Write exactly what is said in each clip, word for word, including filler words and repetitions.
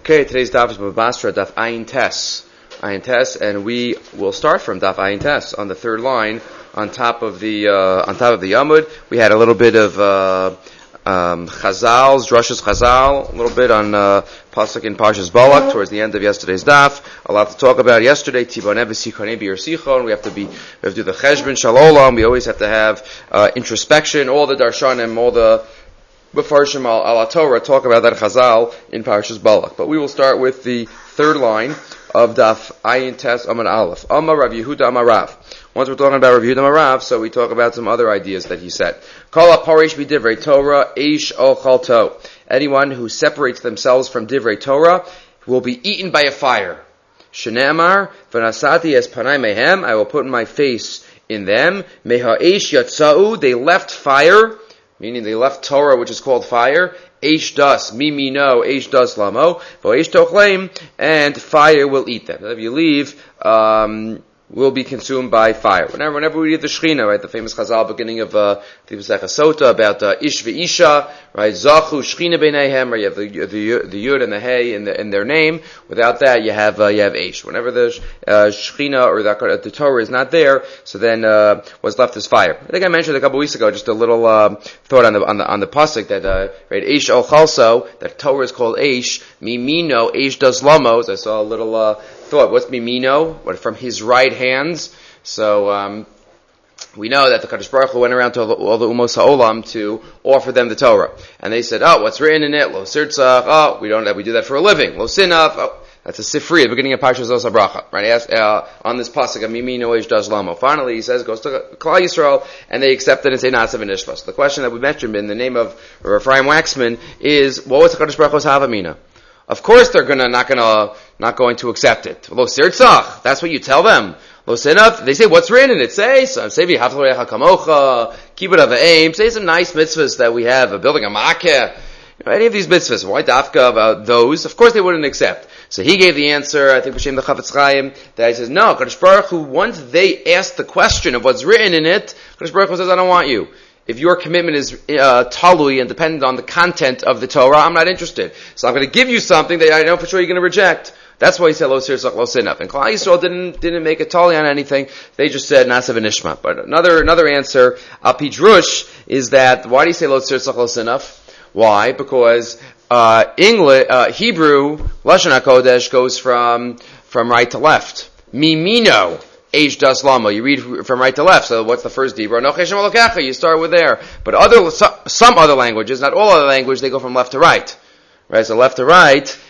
Okay, today's daf is Bava Basra, daf Ayin Tes. Ayin Tes, and we will start from daf Ayin Tes on the third line on top of the uh, on top of the Yamud. We had a little bit of uh, um, Chazal's, Drash's Chazal, a little bit on uh, Pasuk in Parshas Balak towards the end of yesterday's daf. A lot to talk about yesterday. Tiboneh v'sichoneh b'yer sichon. We have to be, we have to do the Cheshbon Shalolam. We always have to have uh, introspection. All the Darshanim, all the Mefarshim al, al Torah talk about that Chazal in Parshas Balak. But we will start with the third line of Daf Ayin Tes Amar Aleph. Amar Rav Yehuda Amar Rav. Once we're talking about Rav Yehuda Amar Rav, so we talk about some other ideas that he said. Kol haparish b'divrei Torah eish ochal to. Anyone who separates themselves from divrei Torah will be eaten by a fire. Shene'amar v'nasati es panai mehem. I will put my face in them. Meha eish yatzau. They left fire. Meaning they left Torah, which is called fire. Eish das, mimi no, eish das lamo, eish tochlem, and fire will eat them. If you leave, um, will be consumed by fire. Whenever, whenever we read the Shechina, right, the famous Chazal beginning of uh, the Pesach Sota about uh, Ish ve'isha, right, Zachu Shechina b'neihem, right, you have the the the Yud and the Hey in the in their name. Without that, you have uh, you have Eish. Whenever the uh, Shechina or the, the Torah is not there, so then uh, what's left is fire. I think I mentioned a couple weeks ago just a little uh, thought on the on the on the pasuk that uh, right, Eish al Chalso, that Torah is called Eish. Mimino Eish does lamos. I saw a little uh, thought. What's Mimino? What, from his right hands. So um, we know that the Kadosh Baruch Hu went around to all the, all the Umos HaOlam to offer them the Torah, and they said, "Oh, what's written in it? Lo sirtzach. Oh, we don't. We do that for a living. Lo sinaf. Oh, that's a sifri, the beginning of Parshas Zos HaBracha, right? Asked, uh, on this pasuk of Mimi Noish Does Lamo. Finally, he says, goes to Klal Yisrael, and they accept it and say Nasav and Ishvas. The question that we mentioned in the name of Ephraim Waxman is, what was the Kadosh Baruch Hu's Havamina? Of course, they're gonna not gonna not going to accept it. Lo sirtzach. That's what you tell them. Lo sinaf. They say, what's written in it? Say, so say v'havtorecha kamocha. Keep it of the aim. Say some nice mitzvahs that we have, uh, building a makeh. You know, any of these mitzvahs. Why dafka about those? Of course, they wouldn't accept. So he gave the answer. I think B'Shem the Chavetz Chaim that he says, no. Kadosh Baruch Hu, once they asked the question of what's written in it, Kadosh Baruch Hu says, I don't want you. If your commitment is uh, talui and dependent on the content of the Torah, I'm not interested. So I'm going to give you something that I know for sure you're going to reject. That's why he said lo sirsach lo sinaf. And Klal Yisrael didn't didn't make a tali on anything. They just said nasav and nishma. But another another answer, al pi drush, is that why do you say lo sirsach lo sinaf? Why? Because uh, English, uh, Hebrew lashon hakodesh goes from from right to left. Mimino. Eish das lama. You read from right to left. So what's the first dibra? No cheshem alokecha. You start with there. But other some other languages, not all other languages, they go from left to right. Right. So left to right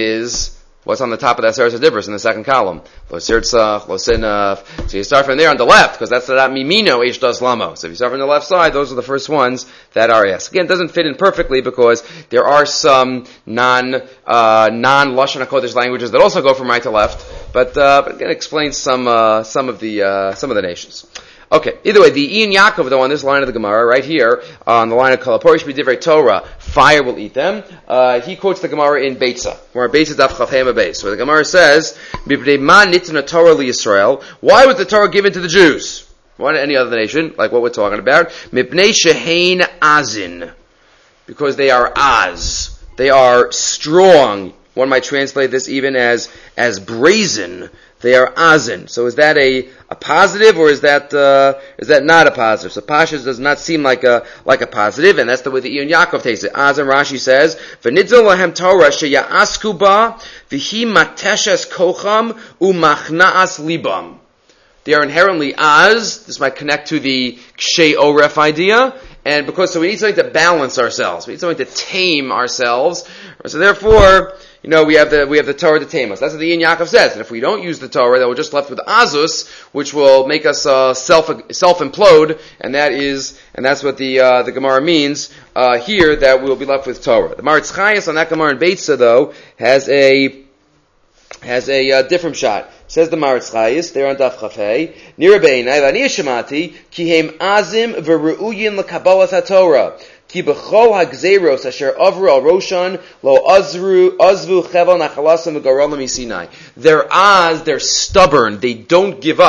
is what's on the top of that Seres HaDibros in the second column. Lo sirtzach, lo sinaf. So you start from there on the left because that's the mimino eish das lama. So if you start from the left side, those are the first ones that are asked. Again, it doesn't fit in perfectly because there are some non uh, non lashon hakodesh languages that also go from right to left. But uh, but again, it explains some uh, some of the uh, some of the nations. Okay. Either way, the Ian Yaakov, though, on this line of the Gemara, right here, on the line of Kol haporish b'divrei Torah, fire will eat them. Uh, he quotes the Gemara in Beitza. Where Beitza daf chafhem beis, where the Gemara says, "B'pnei ma nitna Torah liYisrael." Why was the Torah given to the Jews? Why not any other nation, like what we're talking about? Mipnei shehein azin, because they are az, they are strong. One might translate this even as as brazen. They are azin. So is that a, a positive or is that uh, is that not a positive? So Pashas does not seem like a like a positive, and that's the way the Ian Yaakov takes it. Azim Rashi says, "V'nidzol lahem Torah sheya'asku ba v'hi mateshes kocham u'machnaas libam." They are inherently az. This might connect to the kshay oref idea, and because so we need something to balance ourselves. We need something to tame ourselves. So therefore, you know, we have the we have the Torah to tame us. That's what the Ian Yaakov says. And if we don't use the Torah, then we're just left with azus, which will make us uh, self self implode, and that is and that's what the uh, the Gemara means uh, here, that we'll be left with Torah. The Maritz Chayes on that Gemara in Beitza though has a has a uh, different shot. Says the Maritz Chayes there on Daf Chafei, Nira beinai v'ani shemati ki hem azim v'ru'uyin l'kabalas haTorah. Ki b'chol ha'gzeros asher avru al roshan lo azru azvu chevel nachalasim v'garolam misinai. They're az, they're stubborn, they don't give up.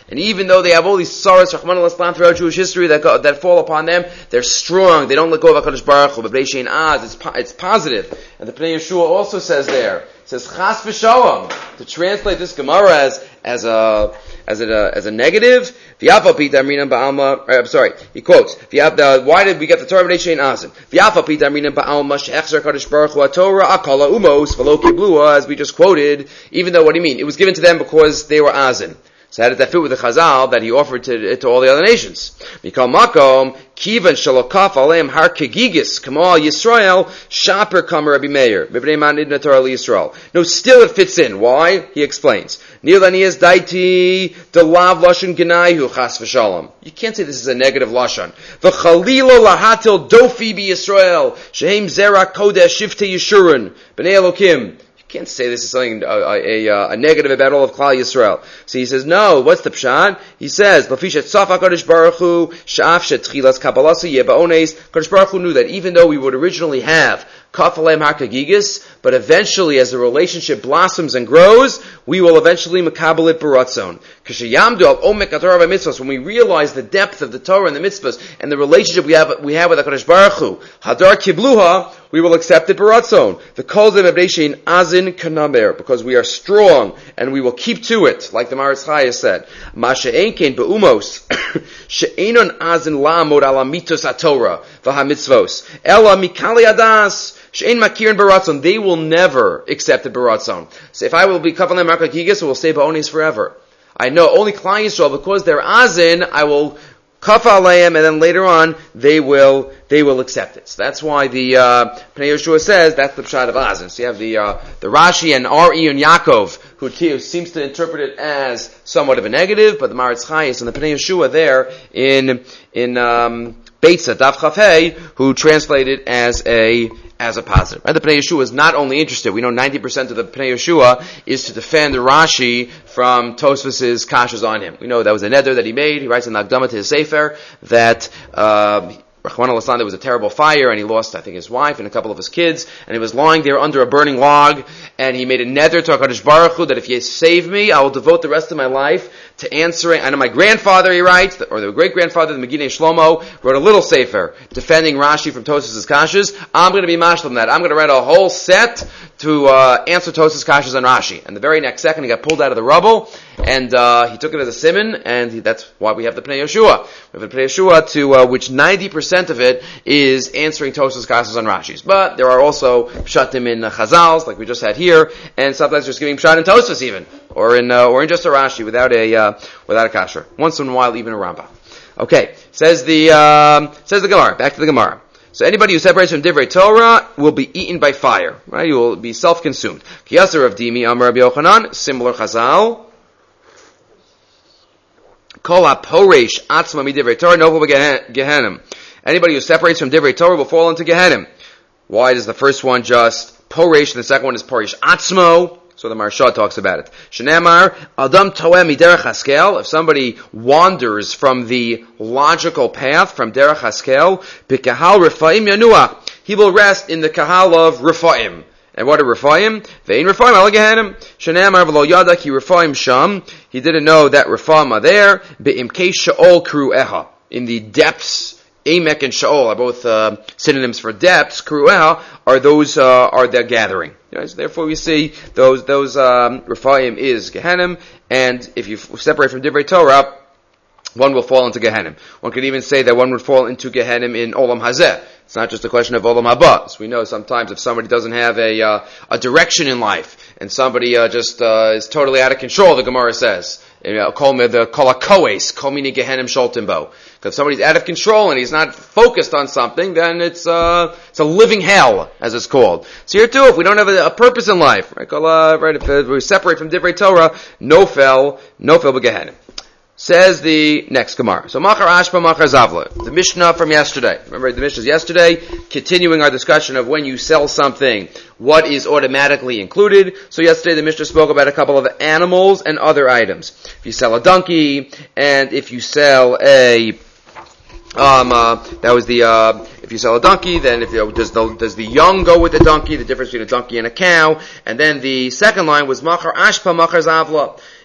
And even though they have all these sorrows, Rahman al-Islam, throughout Jewish history that go, that fall upon them, they're strong. They don't let go of HaKadosh Baruch Hu. But B'nei Shein Az, it's, po- it's positive. And the Pnei Yeshua also says there, it says Chas v'Shalom, to translate this Gemara as as a as a as a negative. V'Yafal Pi Damrinan Ba'alma. I'm sorry, he quotes. Why did we get the Torah B'nei Shein Azim? V'Yafal Pi Damrinan Ba'alma she'echzer HaKadosh Baruch Hu HaTorah akala umos v'lo kiblua, as we just quoted. Even though, what do you mean? It was given to them because they were Azim. So how did that fit with the Chazal that he offered to, to all the other nations? Mikal Makom, Kivan Shalokaf Aleim Har Kegigis, Kamal Yisrael, Shaper Kamer Rabbi Meir, B'bnei Man Idna Torah Yisrael. No, still it fits in. Why? He explains. Nilanias Daiti, the Lav Lashon Genaihu Chas V'Shalom. You can't say this is a negative Lashon. V'chalilo Lahatil Dofi Bi Yisrael, Shehem Zera Kodesh Shifte Yeshurun, B'nei Elokim. Can't say this is something a, a, a, a negative about all of Klal Yisrael. So he says, no. What's the pshat? He says, "Lafishat Tzaf HaKadosh Baruch Hu Sha'af Shetchilas Kabbalasa Yeba'ones." Kadosh Baruch Hu knew that even though we would originally have Kaf Alem HaKagigis, but eventually, as the relationship blossoms and grows, we will eventually makabel it baratzon. K'sheyamdu al omek haTorah v'mitzvos, when we realize the depth of the Torah and the mitzvahs and the relationship we have we have with HaKadosh Baruch Hu, hadar kibluha, we will accept it baratzon. The kol zeh b'nei shein azin kanamer, because we are strong and we will keep to it, like the Maritz Chaya said. Ma she'ein kein be'umos she'einon azin la'amod ala mitos haTorah v'hamitzvos ela mikali adas. She'en makirin baratzon, they will never accept the baratzon. So if I will be kavalem markakigis, it will stay ba'onis forever. I know only Klal Yisrael, because they're azin, I will kaf aleim, and then later on they will they will accept it. So that's why the uh, Pnei Yeshua says that's the pshat of azin. So you have the uh, the Rashi and R. E. and Yaakov, who t- seems to interpret it as somewhat of a negative, but the Maritz Chayes and the Pnei Yeshua there in in um, Beitza Daf Chaf Hey, who translate it as a as a positive. Right? The Pnei Yeshua is not only interested, we know ninety percent of the Pnei Yeshua is to defend the Rashi from Tosfos's kashas on him. We know that was a neder that he made. He writes in the Akdama to his Sefer that uh, Rachman al-Islam, there was a terrible fire, and he lost, I think, his wife and a couple of his kids, and he was lying there under a burning log, and he made a neder to HaKadosh Baruch Hu that if you save me, I will devote the rest of my life to answering. I know my grandfather, he writes, or the great-grandfather, the Meginei Shlomo, wrote a little sefer defending Rashi from Tosfos' kashas. I'm going to be mashal on that. I'm going to write a whole set to uh, answer Tosfos' kashas on Rashi. And the very next second, he got pulled out of the rubble, and uh, he took it as a simon, and he, that's why we have the Pnei Yeshua. We have the Pnei Yeshua, to uh, which ninety percent of it is answering Tosfos' kashas on Rashis. But there are also pshatim in uh, Chazals, like we just had here, and sometimes just giving pshat in Tosfos even, or in uh, or in just a Rashi without a uh, without a kasher. Once in a while, even a Rambam. Okay, says the um, says the Gemara. Back to the Gemara. So anybody who separates from Divrei Torah will be eaten by fire. Right? You will be self-consumed. Kiyasar of Dimi Amar Rabbi Yochanan, similar Chazal. Kol ha-poresh atzma mi-divrei Torah novel Gehenim. Anybody who separates from Divrei Torah will fall into Gehenim. Why does the first one just poresh and the second one is poresh atzmo? So the Maharsha talks about it. Shenamar Adam Toem Derech Haskel. If somebody wanders from the logical path from Derech Haskel, B'Kahal Refaim Yanua, he will rest in the Kahal of Refaim. And what are Refaim? Vein Refaim Al Gehenim. Shenamar V'Lo Yada Ki Refaim Sham. He didn't know that Refaim are there. Be'imkei Sha'ol Kru'eha. In the depths. Amek and Sha'ol are both uh, synonyms for depths. Kru'eha are those uh, are their gathering. Right? So therefore, we see those those um, Refaim is Gehenim, and if you f- separate from Divrei Torah, one will fall into Gehenim. One could even say that one would fall into Gehenim in Olam Hazeh. It's not just a question of Olam Haba. So we know sometimes if somebody doesn't have a uh, a direction in life, and somebody uh, just uh, is totally out of control, the Gemara says, call me the kol hakoes, kol mini Gehenim sholtimbo. Because if somebody's out of control and he's not focused on something, then it's uh, it's a living hell, as it's called. So here too, if we don't have a, a purpose in life, right? Uh, right if we separate from Divrei Torah, no fell, no fell Gehenim. Says the next Gemara. So Machar Ashba, Machar Zavla. The Mishnah from yesterday. Remember the Mishnah yesterday? Continuing our discussion of when you sell something, what is automatically included. So yesterday the Mishnah spoke about a couple of animals and other items. If you sell a donkey, and if you sell a Um, uh, that was the, uh, if you sell a donkey, then if, you know, does the, does the young go with the donkey, the difference between a donkey and a cow, and then the second line was Machar Ashpa, Machar Zavla.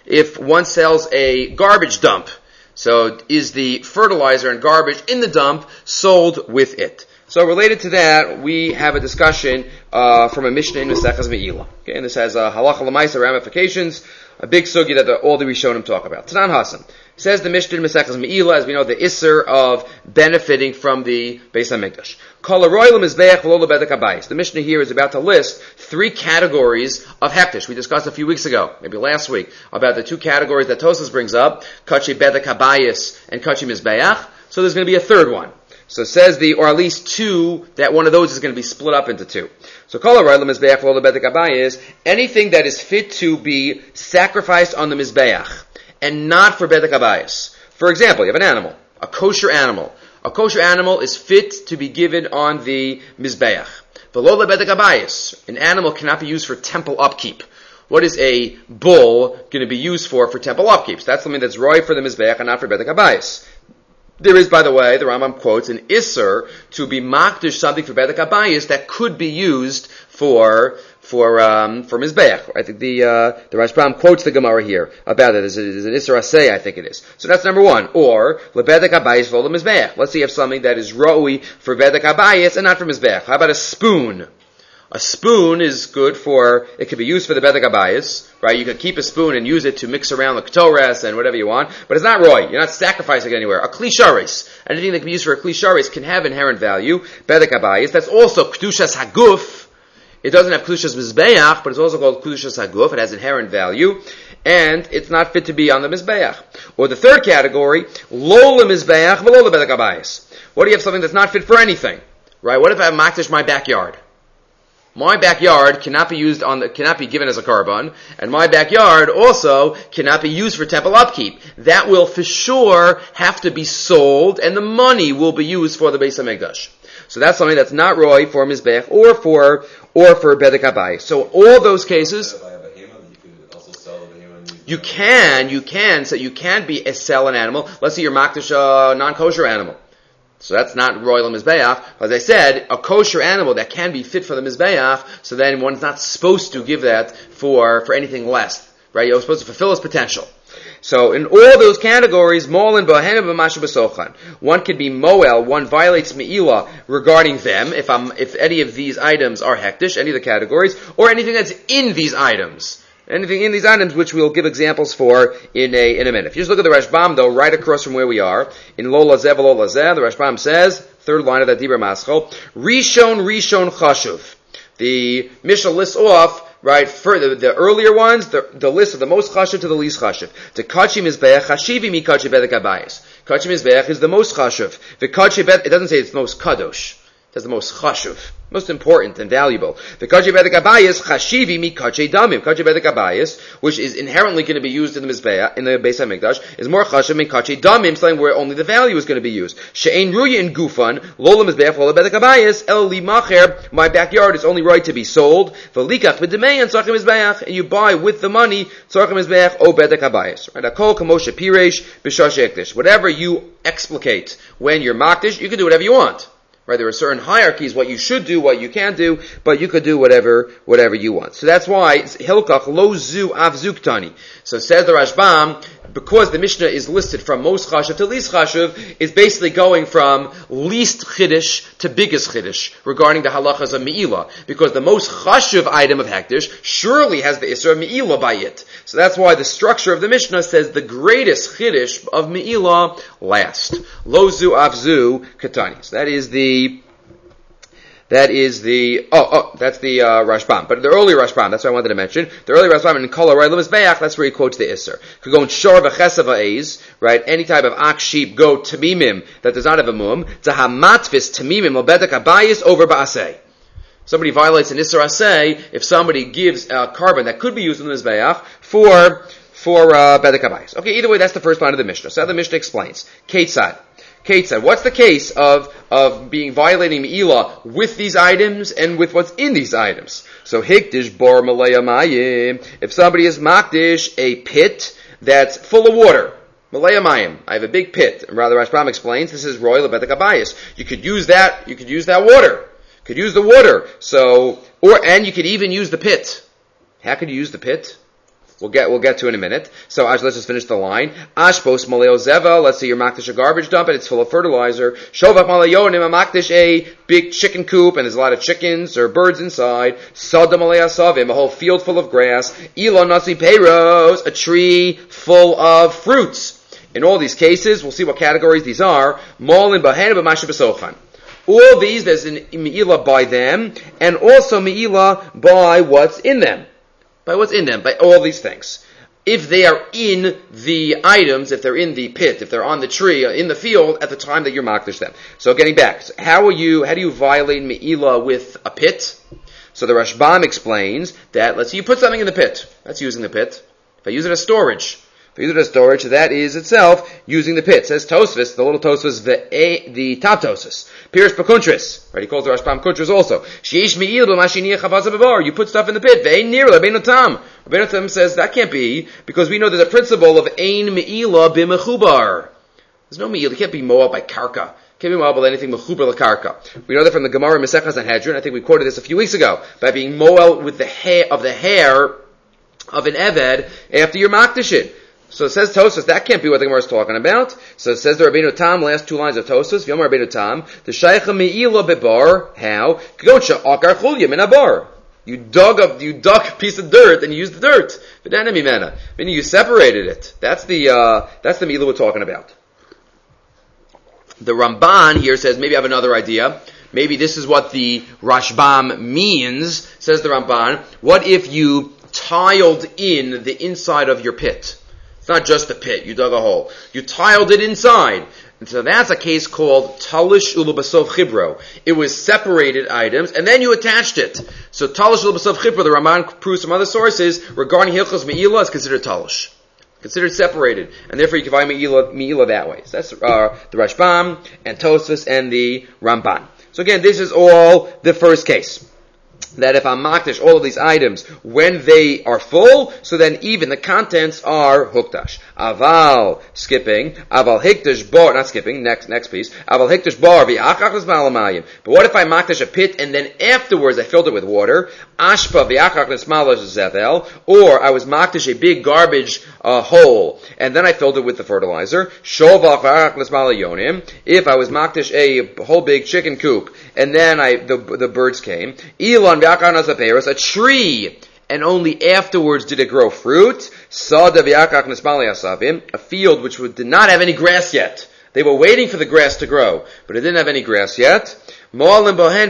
if one sells a garbage dump. So is the fertilizer and garbage in the dump sold with it? So related to that, we have a discussion uh, from a Mishnah in Maseches Me'ilah. Okay, and this has uh, halacha l'maisa ramifications, a big sugi that the, all the Rishonim talk about. Tanan Hasan says the Mishnah in Maseches Me'ilah, as we know, the isser of benefiting from the Beis Hamikdash. Kol haroyel mizbeach v'lo lebedek habayis. The Mishnah here is about to list three categories of hektish. We discussed a few weeks ago, maybe last week, about the two categories that Tosas brings up, kachi bedek habayis and kachi mizbeach. So there's going to be a third one. So it says the, or at least two, that one of those is going to be split up into two. So kol haroyel mizbeach v'lo lebedek habayis, anything that is fit to be sacrificed on the mizbeach and not for bedek habayis. For example, you have an animal, a kosher animal. A kosher animal is fit to be given on the mizbeach. V'lo lebedek habayis, an animal cannot be used for temple upkeep. What is a bull going to be used for for temple upkeep? So that's something that's roy for the mizbeach and not for bedek habayis. There is, by the way, the Rambam quotes an isser to be makdish something for bedek habayis that could be used for for um, for mizbeach. I think the uh, the Rashbam quotes the Gemara here about it. There's, a, there's an isser asay, I think it is. So that's number one. Or lebedek habayis v'lo mizbeach. Let's say you have something that is roi for bedek habayis and not for mizbeach. How about a spoon? A spoon is good for, it could be used for the bedek habayis, right? You could keep a spoon and use it to mix around the ketores and whatever you want, but it's not roy. You're not sacrificing it anywhere. A kli sharis, anything that can be used for a kli sharis can have inherent value. Bedek habayis, that's also kedushas haguf. It doesn't have kedushas mizbeach, but it's also called kedushas haguf. It has inherent value, and it's not fit to be on the mizbeach. Or the third category, lo le mizbeach v'lo le bedek habayis. What do you have something that's not fit for anything, right? What if I have makdish my backyard? My backyard cannot be used on the, cannot be given as a korban, and my backyard also cannot be used for temple upkeep. That will for sure have to be sold, and the money will be used for the Beis Hamikdash. So that's something that's not roy for mizbech or for or for bedek habayis. So all those cases, you can you can so you can be a sell an animal. Let's say you're makdish a non-kosher animal. So that's not royal mizbeach. As I said, a kosher animal that can be fit for the mizbeach, so then one's not supposed to give that for, for anything less. Right? You're supposed to fulfill its potential. So in all those categories, molin b'ahenim b'mashu b'sochan. One can be moel, one violates me'ilah regarding them, if I'm, if any of these items are hektish, any of the categories, or anything that's in these items. Anything in these items, which we'll give examples for in a in a minute. If you just look at the Rashbam, though, right across from where we are, in Lo Lazeh V'Lo Lazeh, the Rashbam says, third line of that Dibur Maschel, Rishon Rishon Chashuv. The Mishnah lists off, right, for the, the earlier ones, the, the list of the most chashuv to the least chashuv. The kachi mizbeach chashivi mi kachi bedek habayis. Kachi mizbeach is the most chashuv. The kachi bedek, it doesn't say it's the most kadosh. That's the most chashuv, most important and valuable. The kachi bedek habayis chashivi mi kachi damim. Kachi bedek habayis, which is inherently going to be used in the mizbeach, in the Beis Hamikdash, is more chashuv min kachi damim, something where only the value is going to be used. She'ein ruya in gufan lo lemizbeach lo bedek habayis el li macher. My backyard is only right to be sold. V'likach b'demei and tzarchim mizbeach, and you buy with the money tzarchim mizbeach o bedek habayis. Right? Akol kamoshe piresh b'shash ekdish. Whatever you explicate when you're makdish, you can do whatever you want. Right, there are certain hierarchies, what you should do, what you can't do, but you could do whatever, whatever you want. So that's why, Hilkach lo zu av zuktani. So says the Rashbam, because the Mishnah is listed from most chashuv to least chashuv, is basically going from least chiddush to biggest chiddush regarding the halachas of me'ilah. Because the most chashuv item of hektish surely has the isra of me'ilah by it. So that's why the structure of the Mishnah says the greatest chiddush of me'ilah last. Lo zu av zu katani. So that is the That is the, oh, oh, that's the, uh, Rashbam. But the earlier Rashbam, that's what I wanted to mention. The earlier Rashbam in Kol HaRoy L'Mizbeach, that's where he quotes the Isser. Could go in Shor V'Chesav Ha'ez, right? Any type of ox, sheep, goat, tamimim, that does not have a mum. Zahamatvis tamimim l'bedek habayis over ba'aseh. Somebody violates an Isser Aseh if somebody gives a carbon that could be used in the Mizbeach for, for, uh, bedek habayis. Okay, either way, that's the first line of the Mishnah. So the Mishnah explains. Ketzad. Kate said, what's the case of, of being violating Me'ilah with these items and with what's in these items? So, Hikdish bar malaya mayim. If somebody is makdish a pit that's full of water, malaya mayim. I have a big pit. And rather, Rashbam explains, this is royal bedek habayis. You could use that, you could use that water. You could use the water. So, or, and you could even use the pit. How could you use the pit? We'll get we'll get to in a minute. So let's just finish the line. Ashpos maleo zeva. Let's say you're makdish a garbage dump and it's full of fertilizer. Shovach malayonim a makdish a big chicken coop and there's a lot of chickens or birds inside. Sodom malei asavim, a whole field full of grass. Elon nasi peiros, a tree full of fruits. In all these cases, we'll see what categories these are. Molin bahen b'mashe b'sochan. All these, there's an me'ilah by them, and also me'ilah by what's in them. By what's in them, by all these things. If they are in the items, if they're in the pit, if they're on the tree, in the field, at the time that you're makdish them. So getting back, so how are you, how do you violate me'ilah with a pit? So the Rashbam explains that, let's say you put something in the pit. That's using the pit. If I use it as storage, if I use it as storage, that is itself using the pit. It says Tosfos, the little Tosfos, the a, the top Tosfos. Pirush Pakuntris, right? He calls the Rashbam Kuntris also. Sheish me'il b'mashiniyah chavaza b'bar. You put stuff in the pit. Ve'ein nir l'beinu tam. L'beinu tam says that can't be because we know there's a principle of ein me'ilah b'mechubar. There's no me'ilah. It can't be moab by karka. Can't be moab by anything mechubar l'karka. We know that from the Gemara Mesechah Sanhedrin. I think we quoted this a few weeks ago by being moab with the hair of the hair of an eved after you're makdishin. So it says Tosfos, that can't be what the Gemara is talking about. So it says the Rabbeinu Tam, last two lines of Tosfos, V'yomer Rabbeinu Tam, the Shaycha Me'ilah Bebar, how? K'goncha Akar Chulya Min Abar. You dug up, you dug a piece of dirt and you used the dirt. V'dana Mimena. Meaning you separated it. That's the, uh, that's the Me'ilah we're talking about. The Ramban here says, maybe I have another idea. Maybe this is what the Rashbam means, says the Ramban. What if you tiled in the inside of your pit? Not just a pit, you dug a hole. You tiled it inside. And so that's a case called Talish Ulubasov Chibro. It was separated items, and then you attached it. So Talish Ulubasov Chibro, the Raman proves from other sources, regarding Hilchos Me'ilah, is considered Talish. Considered separated. And therefore you can find Me'ilah, Me'ilah that way. So that's uh, the Rashbam, and Tosfos, and the Ramban. So again, this is all the first case. That if I'm makdish all of these items when they are full, so then even the contents are hukdash. Aval, skipping. Aval hikdash bar, not skipping, next next piece. Aval hikdash bar, v'achach l'smalamayim. But what if I makdish a pit and then afterwards I filled it with water? Ashpa v'achach l'smalamayim, or I was makdish a big garbage uh, hole and then I filled it with the fertilizer. Shovach v'achach l'smalayonim. If I was makdish a whole big chicken coop and then I the the birds came. Elon a tree, and only afterwards did it grow fruit. A field which did not have any grass yet. They were waiting for the grass to grow, but it didn't have any grass yet. In all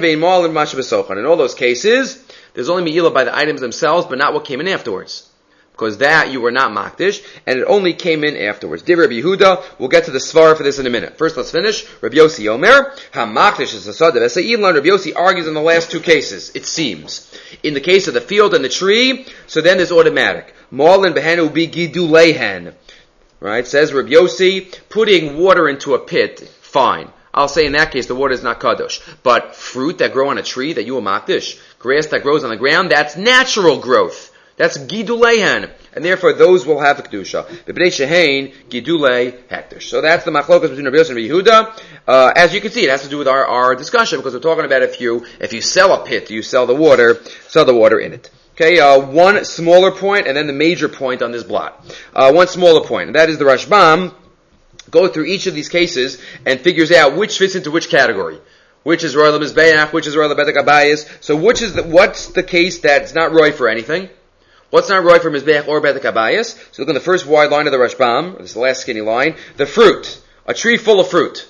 those cases, there's only me'ilah by the items themselves, but not what came in afterwards. Because that you were not makdish, and it only came in afterwards. Div Rabbi Yehuda, we'll get to the svara for this in a minute. First, let's finish. Rabbi Yossi Omer, ha-makdish is a sadav esa'ilon. Rabbi Yossi argues in the last two cases, it seems. In the case of the field and the tree, so then there's automatic. Ma'alin behenu bi gidulehen. Right, says Rabbi Yossi, putting water into a pit, fine. I'll say in that case the water is not kadosh. But fruit that grow on a tree that you will makdish, grass that grows on the ground, that's natural growth. That's giduleihan, and therefore those will have the kedusha. B'bnei shehein gidulei hektish. So that's the machlokas between Rabbi Yossi and Rabbi Yehuda. Uh, as you can see, it has to do with our, our discussion because we're talking about if you if you sell a pit, you sell the water, sell the water in it. Okay, uh, one smaller point and then the major point on this blot. Uh, one smaller point, and that is the Rashbam goes through each of these cases and figures out which fits into which category. Which is Roy Lemizbeach, which is Roy Lebedek Abayis. So which is the, what's the case that's not Roy for anything? What's not right for Mizbeach or Bedek Abayis? So look at the first wide line of the Rashbam. This is the last skinny line. The fruit. A tree full of fruit.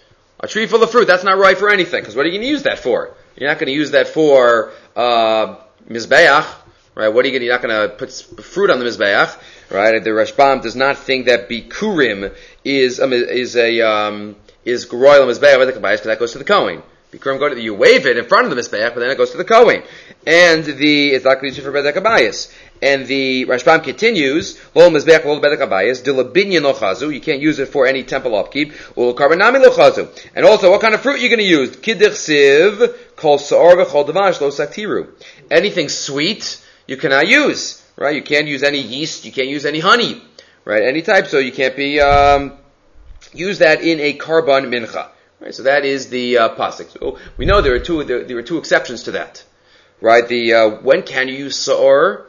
A tree full of fruit. That's not right for anything. Because what are you going to use that for? You're not going to use that for uh, Mizbeach. Right? What are you going to, you're not going to put fruit on the Mizbeach. Right? The Rashbam does not think that Bikurim is, um, is a, um, is Royal Mizbeach Bedek Abayis because that goes to the Kohen. Bikurim go to the, you wave it in front of the Mizbeach, but then it goes to the Kohen. And the, it's not going to be used for Bedek Abayis. And the Rashbam continues, Lo Mizbeach Lo Bedek Abayis, De Lebinyan Lo Chazu, you can't use it for any temple upkeep, Ul Karbanami Lo Chazu. And also, what kind of fruit are you going to use? Kidich Siv, Kol Sa'or V'Chol Davash Lo Saktiru. Anything sweet, you cannot use, right? You can't use any yeast, you can't use any honey, right? Any type, so you can't be, um, use that in a Karban Mincha. Right, so that is the uh, pasuk. So we know there are two there, there are two exceptions to that, right? The uh, when can you use sa'or?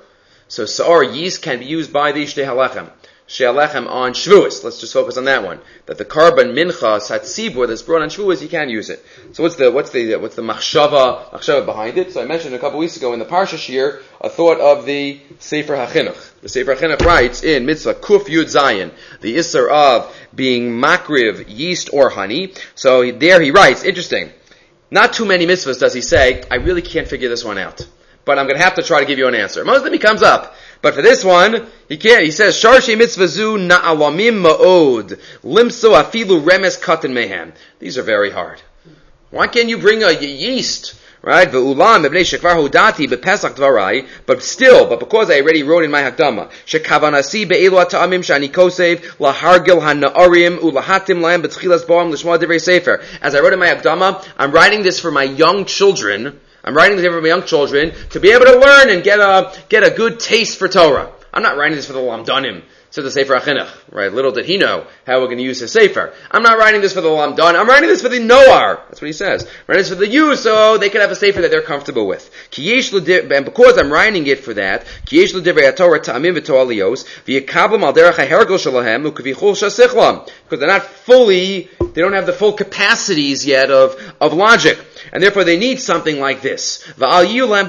So Sa'or yeast can be used by the Shtei HaLechem. Shtei HaLechem on Shavuos. Let's just focus on that one. That the carbon mincha satzibur that's brought on Shavuos, you can use it. So what's the what's the what's the machshava machshava behind it? So I mentioned a couple weeks ago in the Parsha Shir a thought of the Sefer HaChinuch. The Sefer HaChinuch writes in Mitzvah Kuf Yud Zayin the Isser of being makriv yeast or honey. So there he writes, interesting. Not too many mitzvahs does he say, I really can't figure this one out. But I'm going to have to try to give you an answer. Most of them he comes up. But for this one, he can't. He says, Sharshi mitzvah zu na'alamim ma'od, limso afilu remes katan mehem. These are very hard. Why can't you bring a yeast? Right? Ve'ulam b'bnei shekvar hudati b'pesach dvarai, but still, but because I already wrote in my hakdama, shekavanasi be'elu ha'ta'amim shani kosev, lahargil ha'na'arim, ulahatim lahem b'tchilas bo'am l'shma divrei sefer. As I wrote in my hakdama, I'm writing this for my young children, I'm writing this for my young children to be able to learn and get a get a good taste for Torah. I'm not writing this for the Lamdanim, said the Sefer HaChinuch. Right? Little did he know how we're going to use his Sefer. I'm not writing this for the Lamdan. I'm writing this for the Noar. That's what he says. I'm writing this for the youth so they can have a Sefer that they're comfortable with. And because I'm writing it for that, because they're not fully, they don't have the full capacities yet of, of logic. And therefore they need something like this. If they don't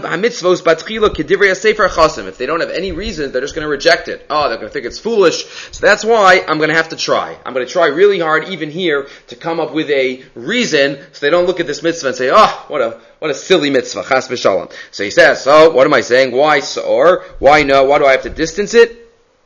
have any reason, they're just going to reject it. Oh, they're going to think it's foolish. So that's why I'm going to have to try. I'm going to try really hard even here to come up with a reason so they don't look at this mitzvah and say, oh, what a what a silly mitzvah. Chas v'shalom. So he says, so what am I saying? Why Sa'or? Why no? Why do I have to distance it?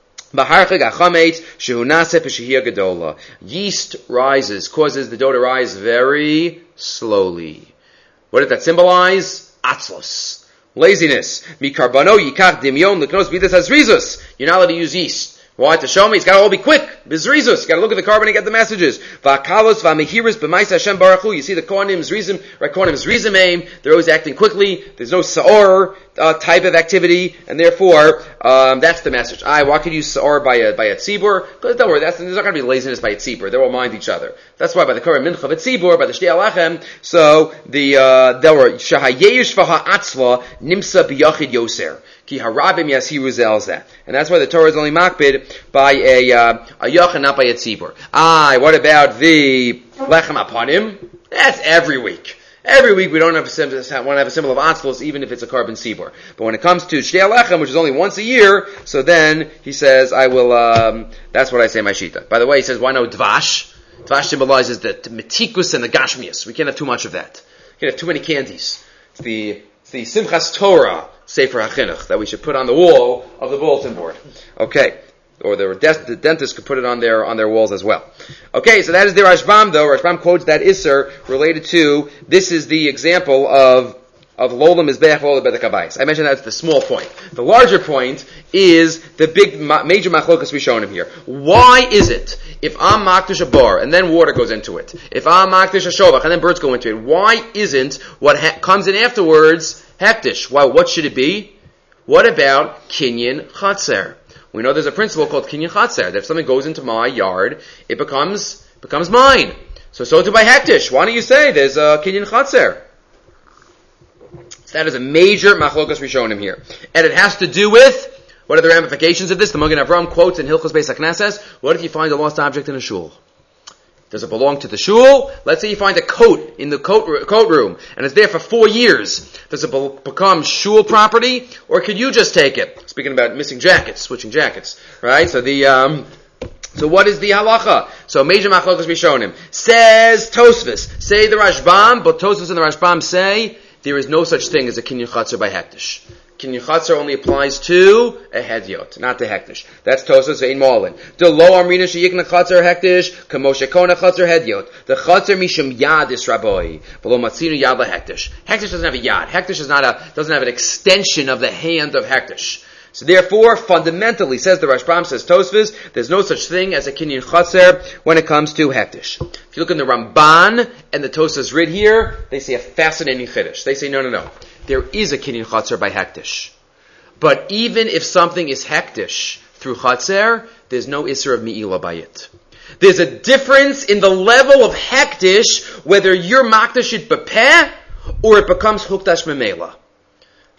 Yeast rises, causes the dough to rise very slowly. What did that symbolize? Atzlos. Laziness. Mikarbano yikach dimyon l'knos b'das hazrizus. You're not allowed to use yeast. Why? To show me, it's got to all be quick. Bizrizus. You got to look at the carbon and get the messages. Va'kalos va'mehiris b'mais Hashem baruch hu. You see the kohanim's rizim, right? Kohanim's rizim aim. They're always acting quickly. There's no sa'or uh, type of activity, and therefore um, that's the message. I why could you use sa'or by a by a tzibur? Because don't worry, that's, there's not going to be laziness by a tzibur. They will mind each other. That's why by the korban mincha v'tzibur, by the shtei halachem, so the uh, there were shahayeyish v'ha'atzla nimsa b'yachid yoser. Ki harabim yasiru zelzeh. And that's why the Torah is only makbid by a uh, a yachid, not by a tzibur. Ah, what about the lechem apanim? That's every week. Every week we don't have a symbol, want to have a symbol of atzlos, even if it's a carbon tzibur. But when it comes to shtei halechem, which is only once a year, so then he says, I will. Um, that's what I say in my shita. By the way, he says, why no dvash? Dvash symbolizes the metikus and the gashmias. We can't have too much of that. We can't have too many candies. It's the it's the Simchas Torah Sefer HaChinuch that we should put on the wall of the bulletin board. Okay. Or the, the dentist could put it on their on their walls as well. Okay, so that is the Rashbam, though. Rashbam quotes that Isser related to, this is the example of of Lola Mizbeach, Lola Bedek Habayis. I mentioned that's the small point. The larger point is the big, ma- major machlokas we've shown him here. Why is it, if I'm makdish a bar, and then water goes into it, if I'm makdish a shovach, and then birds go into it, why isn't what ha- comes in afterwards hektish? Why, what should it be? What about kinyan chatzer? We know there's a principle called kinyan chatzer, that if something goes into my yard, it becomes becomes mine. So, so too by hektish. Why don't you say there's a kinyan chatzer? So that is a major machlokas we're showing him here. And it has to do with, what are the ramifications of this? The Magen Avraham quotes in Hilchos Beis HaKnesses, what if you find a lost object in a shul? Does it belong to the shul? Let's say you find a coat in the coat, coat room, and it's there for four years. Does it be- become shul property, or could you just take it? Speaking about missing jackets, switching jackets, right? So the, um, so what is the halacha? So major machlokas we're showing him. Says Tosfos, say the Rashbam, but Tosfos and the Rashbam say, there is no such thing as a kinyan chatzer by hektish. Kinyan chatzer only applies to a hedyot, not to hektish. That's Tosfos ve'in Malin. The lo amrina sheyikna chatzer hektish, kamoshe kona chatzer hedyot. The chatzer mishum yad is raboi, v'lo matzinu yad lahektish. Hektish doesn't have a yad. Hektish is not a doesn't have an extension of the hand of hektish. So therefore, fundamentally, says the Rashbam, says Tosfos, there's no such thing as a kinyan chatzer when it comes to hektish. If you look in the Ramban and the Tosfos Rid here, they say a fascinating chiddush. They say, no, no, no. There is a kinyan chatzer by hektish. But even if something is hektish through chatzer, there's no isser of mi'ila by it. There's a difference in the level of hektish, whether you're makdash it bepeh, or it becomes hukdash memela.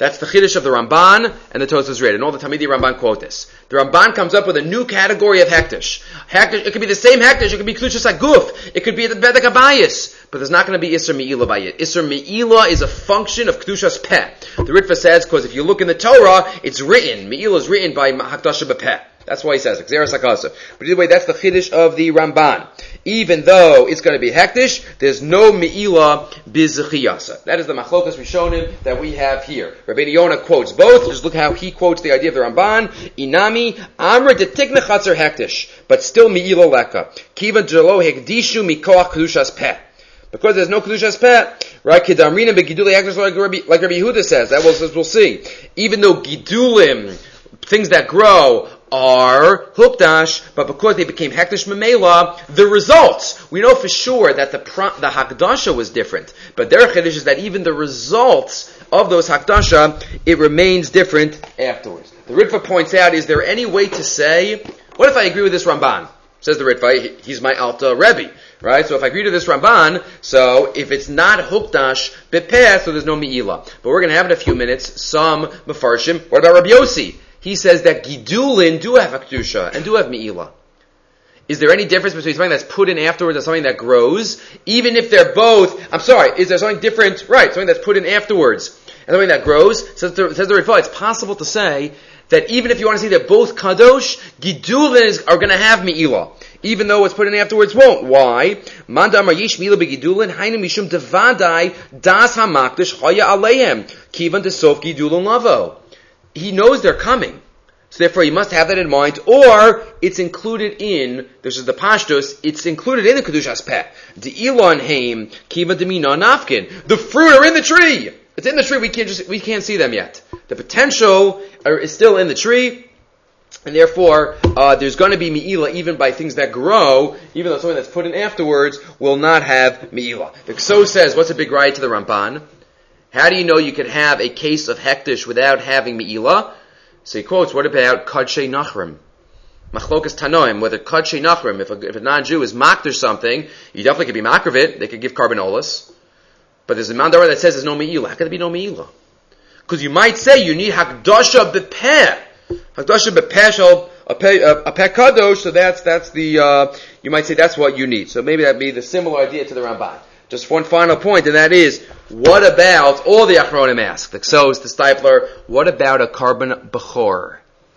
That's the Chiddush of the Ramban and the Tosfos Rid. And all the Talmidei Ramban quote this. The Ramban comes up with a new category of Hektish. Hektish, it could be the same Hektish, it could be Kedushas HaGuf, it could be the Bedek HaBayis, but there's not going to be Isser Me'ilah by it. Isser Me'ilah is a function of Kedushas Peh. The Ritva says, because if you look in the Torah, it's written, Me'ilah is written by Hakdasha B'Peh. That's why he says it. But either way, that's the Chiddush of the Ramban. Even though it's going to be hektish, there's no me'ilah bizchiyasa. That is the machlokas rishonim that we have here. Rabbeinu Yonah quotes both. Just look how he quotes the idea of the Ramban. Inami amr detikna chatzer hektish, but still me'ilah leka. Kivan jelo hekdishu mikoach kedushas peh. Because there's no kedushas peh, right? Kedamrina begidulei hektish like Rabbi, like Rabbi Yehuda says. That we'll, we'll see. Even though gidulim, things that grow, are hukdash, but because they became hektish memela, the results, we know for sure that the the hakdasha was different. But their chiddush is that even the results of those hakdasha, it remains different afterwards. The Ritva points out, is there any way to say, what if I agree with this Ramban? Says the Ritva, he's my Alta Rebbe, right? So if I agree to this Ramban, so if it's not hukdash bepeh, so there's no me'ilah. But we're going to have in a few minutes some mefarshim. What about Rabbi Yossi? He says that gidulin do have hakdusha and do have me'ilah. Is there any difference between something that's put in afterwards and something that grows? Even if they're both, I'm sorry, is there something different? Right, something that's put in afterwards and something that grows? Says the, says the Rifah, it's possible to say that even if you want to say they're both kadosh, gidulin is, are going to have me'ilah, even though what's put in afterwards won't. Why? Mandamar yish me'ilah begidulin, hainu mishum devadai das hamakdash haya aleihem, kivan desof gidulin lavo. He knows they're coming. So therefore, you must have that in mind, or it's included in, this is the Pashtus, it's included in the Kedushas Peh. The Elon Haim, Kiva Demina Nafkin. The fruit are in the tree! It's in the tree, we can't just, we can't see them yet. The potential are, is still in the tree, and therefore, uh, there's going to be Me'ilah even by things that grow, even though something that's put in afterwards will not have Me'ilah. The Kso says, what's a big right to the Ramban? How do you know you can have a case of hektish without having me'ilah? So he quotes, what about Kadshei Nachrim? Machlokas Tanoim, whether Kadshei Nachrim, if a, if a non-Jew is makdish something, you definitely could be makriv of it, they could give carbonolus. But there's a mandara that says there's no me'ilah. How could there be no me'ilah? Because you might say you need hakdasha bepeh. Hakdasha bepeh shall a peh kadosh, so that's, that's the, uh, you might say that's what you need. So maybe that'd be the similar idea to the Ramban. Just one final point, and that is, what about, all the Achronim ask, the Ksos, the Stipler, what about a carbon Bechor?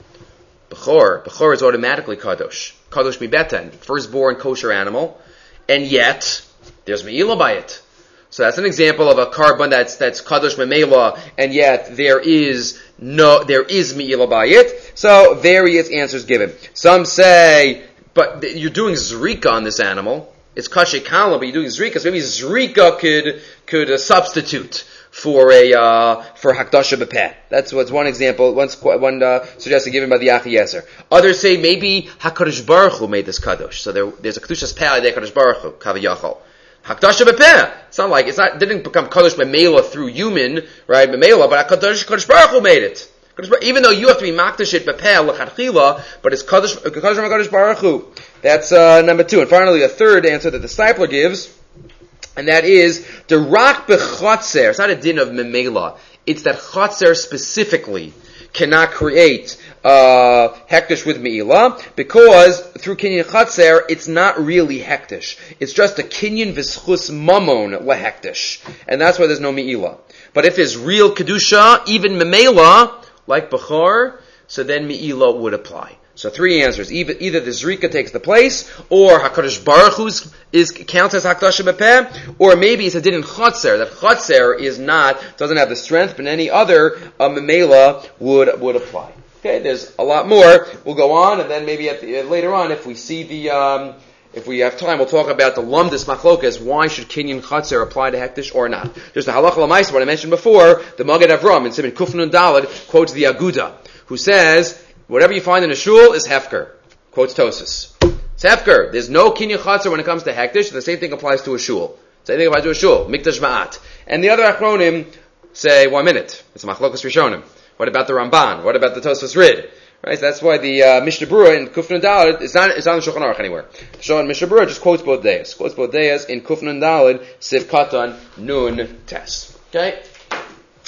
Bechor, Bechor is automatically Kadosh. Kadosh Mibeten, firstborn kosher animal, and yet, there's Me'ilah by it. So that's an example of a carbon that's, that's Kadosh Memela, and yet there is no, there is Me'ilah by it. So, various answers given. Some say, but you're doing Zrika on this animal. It's kashe kala, but you're doing zrika, so maybe zrika could could uh, substitute for a uh, for hakdasha bepeh. That's what's one example. One one uh, suggestion given by the Achiezer. Others say maybe Hakadosh Baruch Hu made this kadosh. So there, there's a kedushas peh de Hakadosh Baruch Hu kaviyachol. Hakdasha bepeh. It's not like it's not it didn't become kadosh memela through human right memela, but Hakadosh Hakadosh Baruch Hu made it. Even though you have to be makdash it bepeh l'chadchila, but it's kadosh kadosh Hakadosh Baruch Hu. That's uh, number two. And finally, a third answer that the Stipler gives, and that is, the rak b'chotzer, it's not a din of memela, it's that chotzer specifically cannot create uh, hektish with me'ilah, because through kinyan chotzer, it's not really hektish. It's just a kinyan v'schus mamon lehektish. And that's why there's no me'ilah. But if there's real kedusha, even memela, like Bechor, so then me'ilah would apply. So three answers. Either, either the Zrika takes the place, or HaKadosh Baruch Hu is, counts as Hakdasha Bepeh, or maybe it's a din in Chotzer, that Chotzer is not, doesn't have the strength, but any other uh, Memela would, would apply. Okay, there's a lot more. We'll go on, and then maybe at the, uh, later on, if we see the, um, if we have time, we'll talk about the Lumdis Machlokas, why should Kinyan Chotzer apply to Hektish or not. Just the Halacha L'Maisa, what I mentioned before, the Magad Avram in Siman Kuf Nun Daled quotes the Aguda, who says, whatever you find in a shul is hefker. Quotes Tosis. It's hefker. There's no kinyan chatzar when it comes to hektish. The same thing applies to a shul. Same thing applies to a shul. Mikdash ma'at. And the other achronim say, one minute. It's a machlokas rishonim. What about the Ramban? What about the Tosfos Rid? Right? So that's why the uh, Mishnah Berurah in Kuf Nun Daled, it's not, it's not in the Shulchan Aruch anywhere. The Shulchan Mishnah Berurah just quotes both dayas. Quotes both dayas in Kuf Nun Daled, Siv Katan Nun Tes. Okay?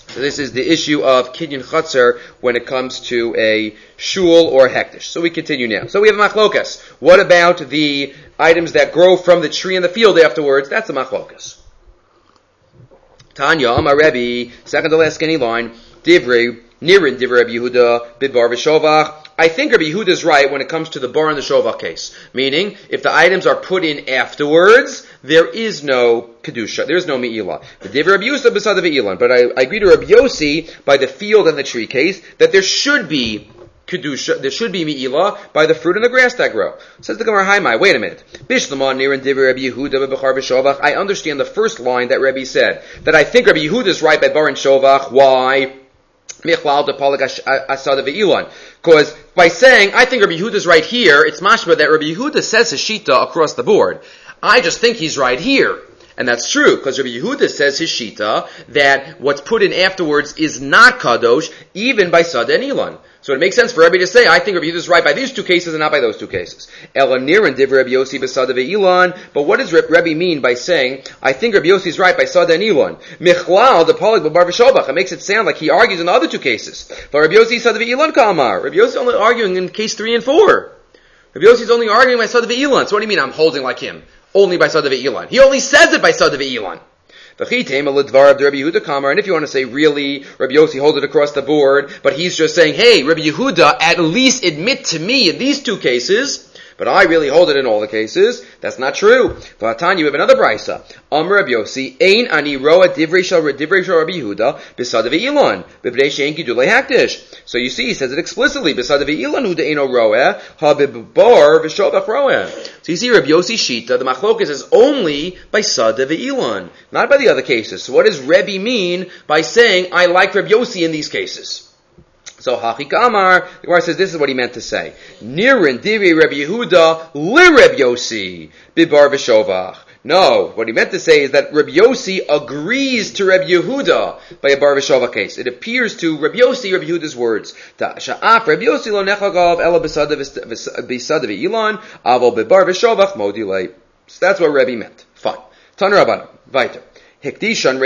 So this is the issue of kinyan chatzar when it comes to a shul or a hektish. So we continue now. So we have a machlokas. What about the items that grow from the tree in the field afterwards? That's a machlokas. Tanya, Amar Rebbe, second to last skinny line, Divrei, Nirin Divrei Rabbi Yehuda, Bidbar v'Shovach. I think Rabbi Yehuda is right when it comes to the bar and the shovach case. Meaning, if the items are put in afterwards, there is no kedusha, there is no me'ilah. But Divrei Rabbi Yossi b'sada ve'ilan. But I, I agree to Rabbi Yossi by the field and the tree case that there should be kedusha, there should be me'ilah by the fruit and the grass that grow. Says the Gemara, hi my, wait a minute. Bishlamon Nirin Divrei Rabbi Yehuda b'Bechar v'Shovach. I understand the first line that Rabbi said, that I think Rabbi Yehuda is right by bar and shovach. Why? Because by saying, I think Rabbi Yehuda is right here, it's mashma that Rabbi Yehuda says his shita across the board. I just think he's right here. And that's true, because Rabbi Yehuda says his shita that what's put in afterwards is not kadosh, even by Sada and Elon. So it makes sense for Rabbi to say, I think Rabbi Yehuda is right by these two cases and not by those two cases. Elanir and Divrei Rabbi Yossi b'Sada ve'Elon. But what does Rabbi mean by saying, I think Rabbi Yossi is right by Sada and Elon? Michlal, the Polig b'Bar v'Shovach. It makes it sound like he argues in the other two cases. But Rabbi Yossi Sada ve'Elon Kamar. Rabbi Yossi is only arguing in case three and four. Rabbi Yossi is only arguing by Sada ve'Elon. So what do you mean I'm holding like him? Only by Sada ve'Elon. He only says it by Sada ve'Elon. And if you want to say, really, Rabbi Yossi holds it across the board, but he's just saying, hey, Rabbi Yehuda, at least admit to me in these two cases, but I really hold it in all the cases. That's not true. V'atanya, you have another brisa. Amr Rabbi Yossi, ein ani roa divrei shel divrei shel Rabbi Yehuda b'sada ve'Elon b'bnei she'en gidulei hakdish. So you see, he says it explicitly. B'sada ve'Elon hu de'eno roa ha b'bar v'shovach roa. So you see, Rabbi Yossi shita, the machlokas is only by sada ve'Elon, not by the other cases. So what does Rebbe mean by saying I like Rabbi Yossi in these cases? So Hachik Amar, the Gemara says this is what he meant to say. Nirin divrei Rabbi Yehuda li Rabbi Yossi b'bar v'shovach. No, what he meant to say is that Rabbi Yossi agrees to Rabbi Yehuda by a bar v'shovach case. It appears to Rabbi Yossi, Rabbi Yehuda's words. Sha'af Rabbi Yossi lo nechagav ela b'sada ve'Elon avol b'bar v'shovach modilei. So that's what Rabbi meant. Fine. Taner Rabbanan. Weiter. Let's say you're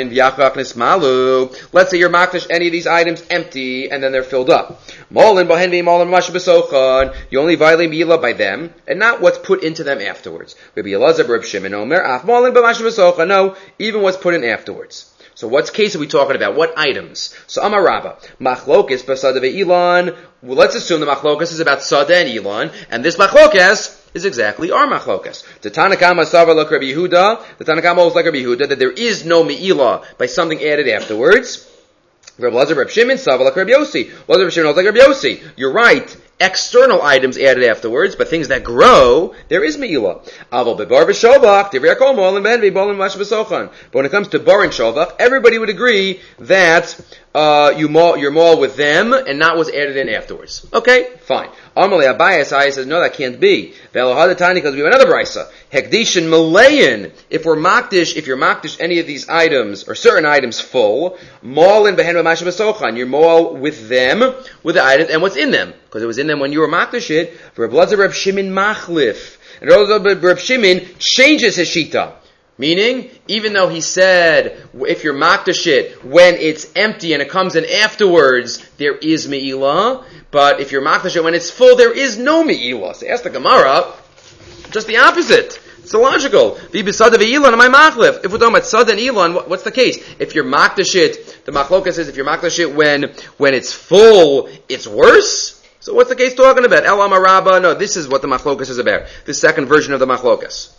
makdish any of these items empty and then they're filled up. You only violate milah by them and not what's put into them afterwards. No, even what's put in afterwards. So what case are we talking about? What items? So Amar Rabba, machlokes b'sada ve'Elon. Well, let's assume the machlokes is about sada and Elon, and this machlokes is exactly our machlokas. The Tanakama Sava like Rabbi Yehuda. The Tanakama holds like Rabbi Yehuda that there is no me'ilah by something added afterwards. Rabbi Lazar, Rabbi Shimon, Sava like Rabbi Yossi. Lazar, Rabbi Shimon holds like Rabbi Yossi. You're right. External items added afterwards, but things that grow, there is me'ilah. Aval bebar v'shovach, divrei hakol mo'alim ben v'bolim mash v'sochan. But when it comes to bar and shovach, everybody would agree that uh, you maul, you're maul with them and not what's added in afterwards. Okay, fine. Amalei Abayas says, no, that can't be. Ve'elohad because we have another brisa. Hekdishin malayin. If we're makdish, if you're makdish any of these items, or certain items full, maulin behen v'mash v'sochan. You're maul with them, with the items, and what's in them. Because it was in them when you were makdish it. Reb Lazar, Reb Shimon machlif. And Reb Shimon changes his shita. Meaning, even though he said, if you're makdish it, when it's empty and it comes in afterwards, there is me'ilah. But if you're makdish it when it's full, there is no me'ilah. So ask the Gemara, just the opposite. It's illogical. If we're talking about sada and Elon, what's the case? If you're makdish it, the machloka says if you're makdish it when, when it's full, it's worse? So what's the case talking about? El Amarabba? No, this is what the machlokas is about. The second version of the machlokas.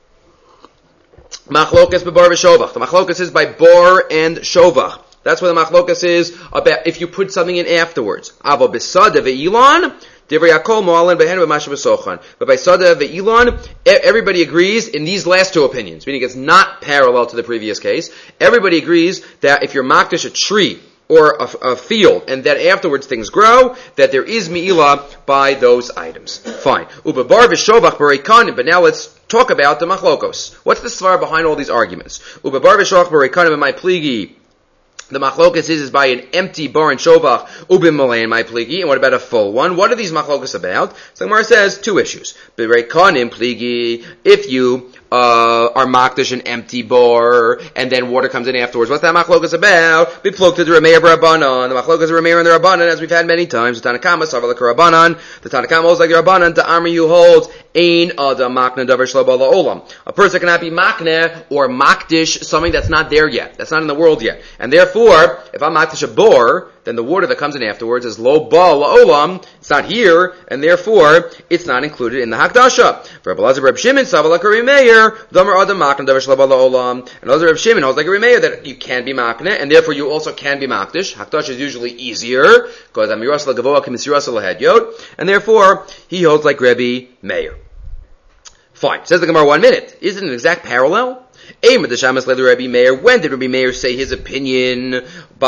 Machlokas bebar v'shovach. The machlokas is by bar and shovach. That's what the machlokas is about if you put something in afterwards. Avo besada ve'Elon, divrei hakol mo'alin behen v'mash v'sochan. But by sada ve'Elon, everybody agrees in these last two opinions, meaning it's not parallel to the previous case. Everybody agrees that if you're makdish a tree or a, a field, and that afterwards things grow, that there is me'ilah by those items. Fine. Ubebar v'shovach b'reikanim. But now let's talk about the machlokos. What's the svar behind all these arguments? Ubebar v'shovach b'reikanim b'may pligi The machlokas is, is by an empty bar and shovach ubim malayin my pligi. And what about a full one? What are these machlokas about? So Gemara says two issues. B'reikanim pligi. If you uh, are makdish an empty bar and then water comes in afterwards, what's that machlokas about? B'pluk to the Rameir Rabbanan. The machlokas are Rameir and the Rabbanan, as we've had many times. The Tanakama savalak Rabbanan. The Tanakama holds like the Rabbanan. The Amri you holds ein adam makna davar shlo bala olam. A person cannot be makne or makdish something that's not there yet. That's not in the world yet, and therefore. Or, if I'm makdish a bor, then the water that comes in afterwards is lo ba la'olam. It's not here, and therefore it's not included in the hakdasha. For Rabbi Elazar, Reb Shimon, savalak Reb Meir, damer adam makna davar shlo ba la'olam. And Elazar, Reb Shimon holds like Reb Meir that you can be makne, and therefore you also can be makdish. Hakdasha is usually easier because amiras la'gavoa k'misiras la'hedyot, and therefore he holds like Rebbe Meir. Fine. Says the Gemara, one minute. Is it an exact parallel? When did Rabbi Meir say his opinion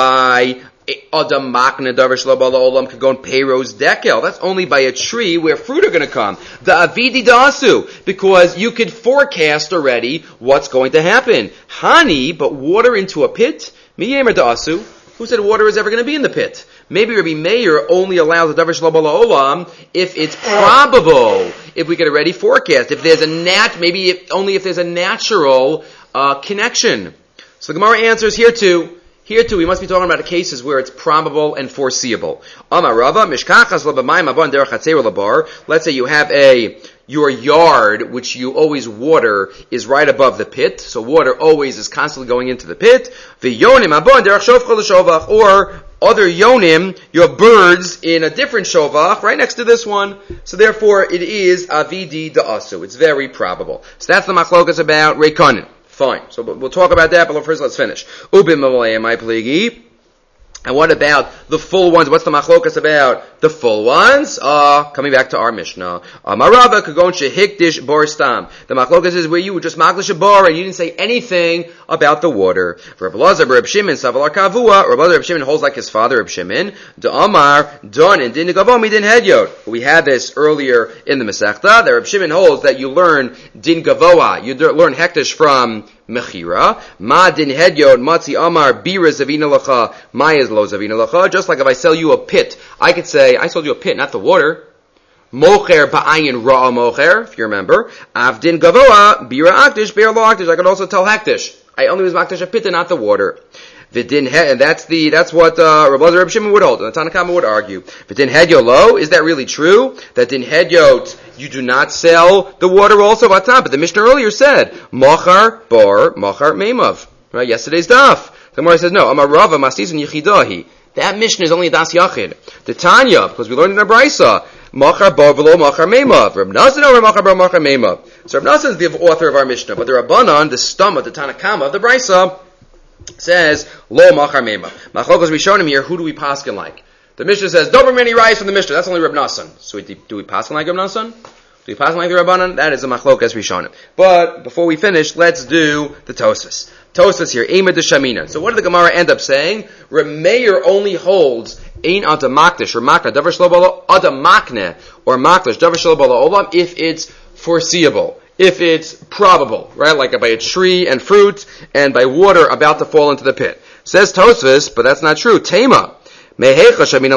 by Adam Makna Davar Shlo Bala Olam Kagon Peiros Dekel? That's only by a tree where fruit are going to come. The Avidi Dasu, because you could forecast already what's going to happen. Hani, but water into a pit? Miyemer Dasu. Who said water is ever going to be in the pit? Maybe Rabbi Meir only allows the Davar Shlo Bala Olam if it's probable, if we could already forecast, if there's a nat, maybe if, only if there's a natural uh, connection. So the Gemara answers here too. Here too, we must be talking about cases where it's probable and foreseeable. Amar Rava, Mishkachas Labamayim Abon Derech Hatzer Labar. Let's say you have a your yard, which you always water, is right above the pit. So water always is constantly going into the pit. V'yonim Abon Derech Shofcha L'Shovach, or other yonim, you have birds in a different shovach right next to this one. So therefore, it is avidi da'asu. It's very probable. So that's the machlokas about reikonin. Fine. So we'll talk about that, but first let's finish. Ubim mamalei my pligi. And what about the full ones? What's the machlokas about the full ones? Uh, coming back to our Mishnah. Amarava kagon shehikdish bar stam. The machlokas is where you would just makdish a bar and you didn't say anything about the water. Rabbi Elazar, Reb Shimon, Savalar Kavua. Rabbi Elazar, Reb Shimon holds like his father, Reb Shimon. The Amar, Don, and Din Gavomi, Din Hedyot. We had this earlier in the Masechta. That Reb Shimon holds that you learn Din Gavoa. You learn hektish from Mechira. Ma Din Hedyot, Matzi Amar, Bira Zavina Lacha, Maya Lo Zavina Lacha. Just like if I sell you a pit, I could say, I sold you a pit, not the water. Mocher ba'ayin ra'a mocher, if you remember. Avdin gavoa, bira akdish, bira lo akdish. I could also tell hektish. I only was makdish a pit and not the water. V'din he, and that's the, that's what, uh, Rabbi Elazar Reb Shimon would hold, and the Tanakama would argue. V'din hedyo lo, is that really true? That din hedyot, you do not sell the water also at top? But the Mishnah earlier said, mochar bar, mochar meimav. Right, yesterday's daf. The Gemara says, no, amar rava mastis and yichidahi. That Mishnah is only a das yachid. The Tanya, because we learned in a brisa, machar bar v'lo machar meimav. Reb Nazan over machar bar machar meimav. So Reb Nazan is the author of our Mishnah, but the Rabbanan, the stomach, the Tanakama of the brisa, says lo machar meimav. Machlokas we shown him here. Who do we paskin like? The Mishnah says don't bring any rice from the Mishnah. That's only Reb Nazan. So we, do we paskin like Reb Nazan? Do we paskin like the Rabbanan? That is a machlokas we shown him. But before we finish, let's do the Tosfos. Tosfos here, Eimad Shamina. So what did the Gemara end up saying? Reb Meir only holds Ein Ata Makdish or Makna Davar Shlo Bala Ata Makne or Makdish Davar Shlo Bala Olam if it's foreseeable, if it's probable, right? Like by a tree and fruit and by water about to fall into the pit. Says Tosfos, but that's not true. Tema. Where's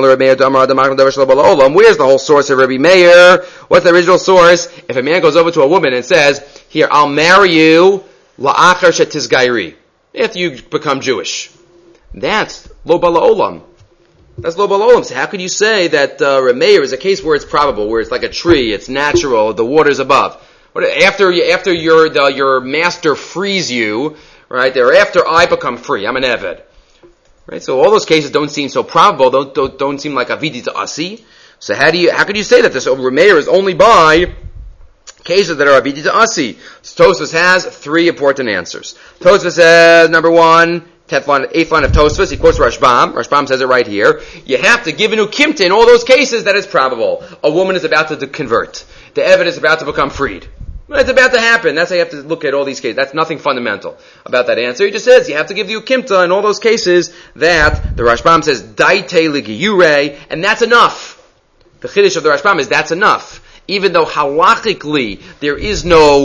the whole source of Rabbi Meir? What's the original source? If a man goes over to a woman and says, here, I'll marry you la'achar shetizgairi, if you become Jewish. That's lo bala olam. That's lo bala olam. So how could you say that uh, Rabbi Meir is a case where it's probable, where it's like a tree, it's natural, the water's above? What, after after your the, your master frees you, right, thereafter I become free. I'm an Eved. Right, so all those cases don't seem so probable, don't, don't, don't seem like avidi to asi. So how do you, how could you say that this Rameir is only by cases that are avidi to asi? So Tosfos has three important answers. Tosfos says, number one, tenth line, eighth line of Tosfos, he quotes Rashbam. Rashbam says it right here. You have to give an ukimta in all those cases that is probable. A woman is about to convert. The Eved is about to become freed. Well, it's about to happen. That's how you have to look at all these cases. That's nothing fundamental about that answer. He just says you have to give the ukimta in all those cases that the Rashbam says daite ligiyure, and that's enough. The chiddush of the Rashbam is that's enough. Even though halachically there is no,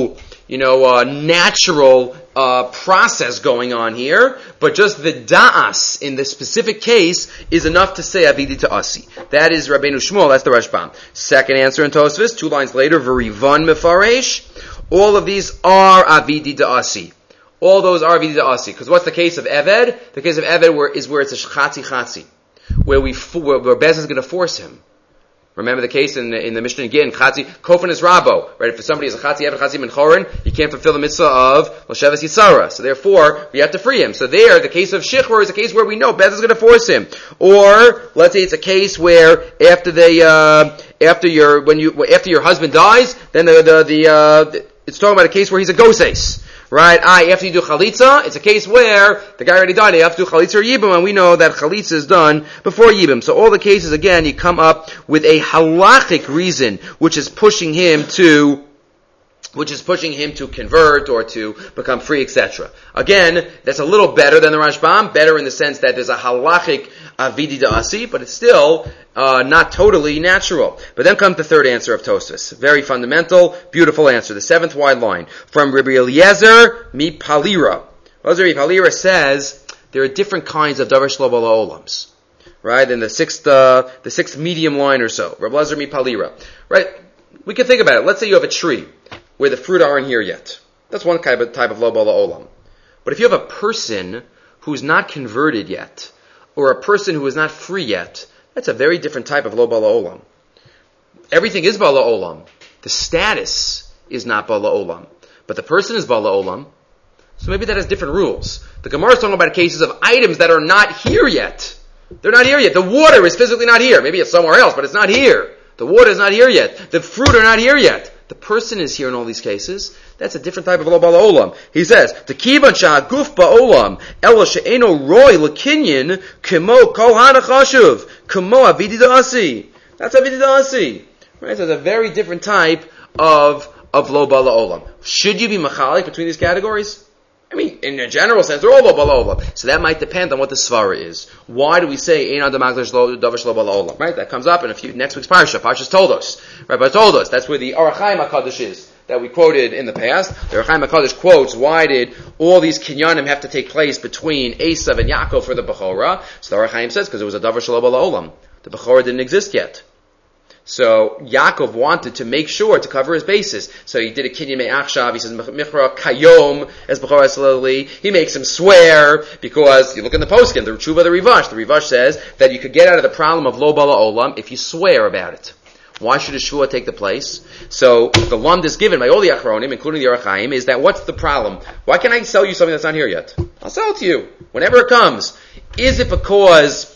you know, uh, natural uh, process going on here, but just the da'as in the specific case is enough to say avidi to asi. That is Rabbeinu Shmuel, that's the Rashbam. Second answer in Tosfos, two lines later, v'rivan mefaresh. All of these are avidi to asi. All those are avidi to asi. Because what's the case of Eved? The case of Eved where, is where it's a chatzi chatzi, where we where, where Bez is going to force him. Remember the case in the, in the Mishnah again, Chatzi, Kofan is Rabo, right? If somebody is a Chatzi, Eved, Chatzi, Menchorin, he can't fulfill the mitzvah of Lasheves Yitzara. So therefore, we have to free him. So there, the case of Shichur is a case where we know Bez is going to force him. Or, let's say it's a case where after they, uh, after your, when you, after your husband dies, then the, the, the, uh, it's talking about a case where he's a Goses. Right? Ah, after you do chalitza, it's a case where the guy already died, you have to do chalitza or yibum, and we know that chalitza is done before yibum. So all the cases, again, you come up with a halachic reason, which is pushing him to, which is pushing him to convert or to become free, et cetera. Again, that's a little better than the Rashbam, better in the sense that there's a halachic avidi da'asi, but it's still uh, not totally natural. But then comes the third answer of Tosfos. Very fundamental, beautiful answer. The seventh wide line. From Rabbi Eliezer mi Palira. Eliezer mi Palira says there are different kinds of davar shelo b'la olams. Right? In the sixth, uh, the sixth medium line or so. Rabbi Eliezer mi Palira. Right? We can think about it. Let's say you have a tree where the fruit aren't here yet. That's one type of, type of lo b'la olam. But if you have a person who's not converted yet, or a person who is not free yet, that's a very different type of lo b'la olam. Everything is b'la olam. The status is not b'la olam. But the person is b'la olam. So maybe that has different rules. The Gemara is talking about cases of items that are not here yet. They're not here yet. The water is physically not here. Maybe it's somewhere else, but it's not here. The water is not here yet. The fruit are not here yet. The person is here in all these cases. That's a different type of lo b'la olam. He says, "T'kivan sha'aguf ba'olam ela she'eno roy l'kinyan kemo kol hanachashuv kemo avidi da'asi." That's avidi da'asi. Right? So it's a very different type of of lo b'la olam. Should you be machalik between these categories? I mean, in a general sense, they're all lo b'la olam. So that might depend on what the svara is. Why do we say ein adam magdash lo davar shelo b'la olam? Right? That comes up in a few next week's parsha. Parsha's told us. Right? But told us that's where the Orach Chaim HaKadosh is that we quoted in the past. The Orach Chaim HaKadosh quotes, why did all these kinyanim have to take place between Esav and Yaakov for the Bechorah? So the Orach Chaim says because it was a davar shelo b'la olam. The Bechorah didn't exist yet. So Yaakov wanted to make sure to cover his bases. So he did a kinyan me'achshav. He says michra kayom as b'chora slowly. He makes him swear because you look in the poskim, the Tshuva, the Rivash. The Rivash says that you could get out of the problem of lo b'la olam if you swear about it. Why should a shvua take the place? So the lumd is given by all the achronim, including the Orach Chaim, is that what's the problem? Why can't I sell you something that's not here yet? I'll sell it to you whenever it comes. Is it because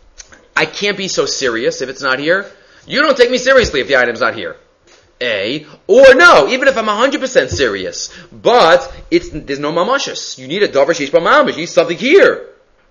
I can't be so serious if it's not here? You don't take me seriously if the item's not here. A. Or no, even if I'm one hundred percent serious. But it's there's no mamashis. You need a davar sheish b'mamash. You need something here.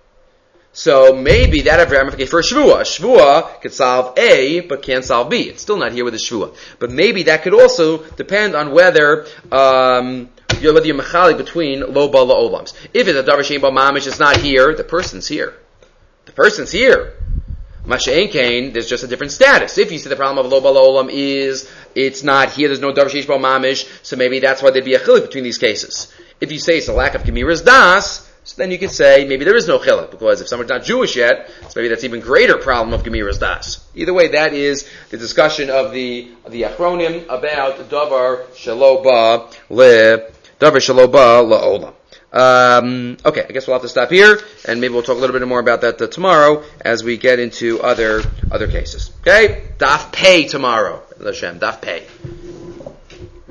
So maybe that ever ramification for a shvua. A shvua could solve A, but can't solve B. It's still not here with a shvua. But maybe that could also depend on whether um, you're whether you're mechalik between lo b'la olams. If it's a davar sheish b'mamash, it's not here. The person's here. The person's here. Masha'en Kain, there's just a different status. If you say the problem of lo b'la olam is it's not here, there's no davar sheish bo mamish, so maybe that's why there'd be a chilik between these cases. If you say it's a lack of gemiras das, so then you could say maybe there is no chilik, because if someone's not Jewish yet, so maybe that's even greater problem of gemiras das. Either way, that is the discussion of the of the achronim about davar shelo ba le davar shelo ba la olam. Um, okay, I guess we'll have to stop here, and maybe we'll talk a little bit more about that uh, tomorrow as we get into other other cases. Okay, Daf Pei tomorrow. Hashem, Daf Pei.